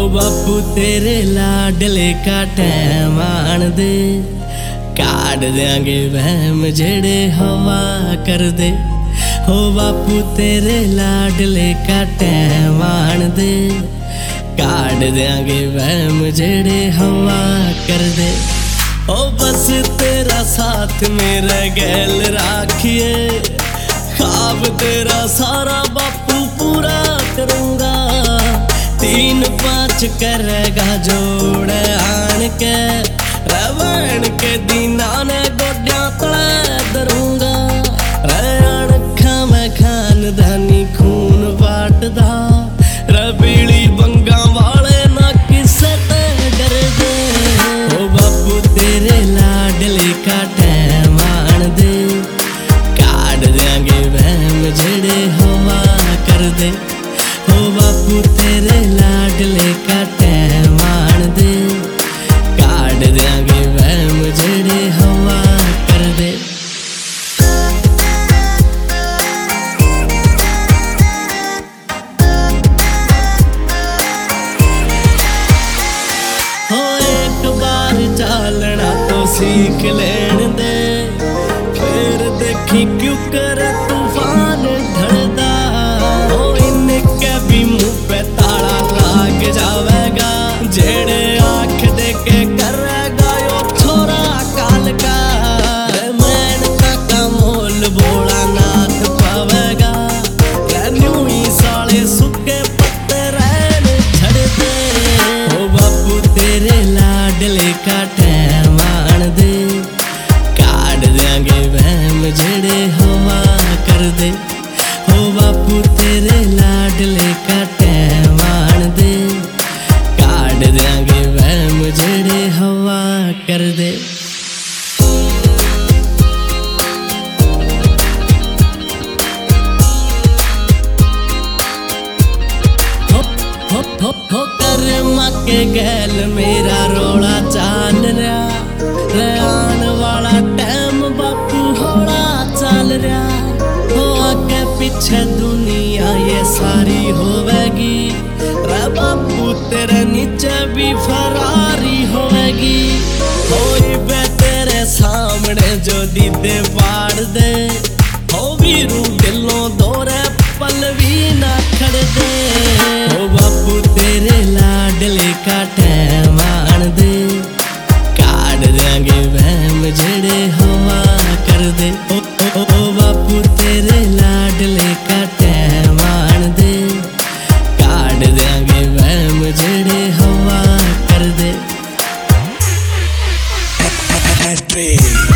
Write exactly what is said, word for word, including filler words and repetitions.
बापू तेरे लाडले का टैम आन दे, काट देंगे वहम जेड़े हवा कर दे। हो बापू तेरे लाडले का टैम आन दे, काट देंगे वहम जेड़े हवा कर दे। ओ बस तेरा साथ मेरा गैल राखिए, ख्वाब तेरा सारा बापू पूरा करूँगा। तीन पाँच करेगा जोड़ आन के, रवण के दीना ने गोड्या तले दरूंगा। रैन खा मैं खानदानी खून बाटदा, रबीली बंगा वाले ना किसे ते डर दे। ओ बापू तेरे लाडले का टैम आन दे, काट देंगे वहम जेड़े हवा कर दे। ओ बापू तेरे लाडले का टैम आन दे, काट देंगे वहम जेड़े हवा कर दे। हो एक बार चालना तो सीख लेन दे, फिर देखी क्यों करे तूफान ढलदा। हो इनके भी मुंह पे ताला लाग जावेगा, जेड़े आँख दे के करेगा यो छोरा काल का। मेहनत का मोल बोला नाथ पावेगा, न्यू ही साले सुके पत्ते रहन छड़ दे। ओ बापू तेरे लाडले का टैम आन दे, काट देंगे वहम जेड़े हवा कर दे। ओ बापू तेरे लाडले का टैम आन दे, काट देंगे वहम जेड़े हवा कर दे। हो हो हो हो कर मके गैल मेरा रोला चाल रहा, आन वाला टैम बापू होड़ा चल रहा। हो आगे पीछे दुनिया ये सारी होवेगी, रे बापू तेरे नीचे भी फरारी होवेगी। होई बे तेरे सामने जो दीदे पाड़ दे, हो वीरू दिलों दौरे पल भी ना खड़ दे। हो बापू तेरे लाडले का टैम आन दे, काट देंगे वहम जेड़े हवा कर दे। ओ, ओ, ओ बापू तेरे लाडले का टैम आन दे, काट देंगे वहम जेड़े हवा कर दे।